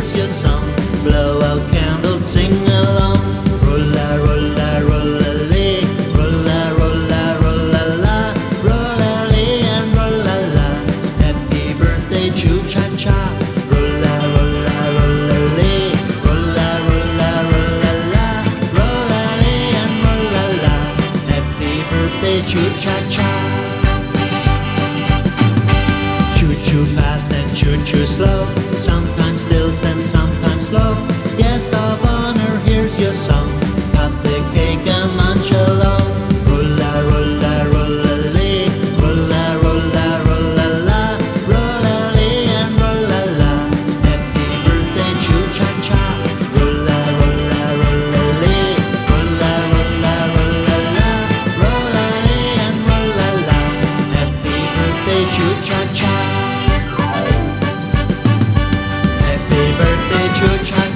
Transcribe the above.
here's your song. Blow out candles, sing along. Rolla, rolla, rolla, lee. Rolla, rolla, rolla, la. Rolla, lee and rolla, la. Happy birthday, choo-cha-cha. Rolla, rolla, rolla, lee. Rolla, rolla, rolla, la. Rolla, lee and rolla, la. Happy birthday, choo-cha-cha. Choo-choo fast and choo-choo slow. Sometimes stills and sometimes flow. Guest of honor, here's your song. Cut the cake and munch along. Rolla, rolla, rolla, lee. Rolla, rolla, rolla, la. Rolla, lee and rolla, la. Happy birthday, choo-cha-cha. Rolla, rolla, rolla, lee. Rolla, rolla, rolla, la. Rolla, lee and rolla, la. Happy birthday, choo-cha-cha. Happy birthday, choo-cha-cha.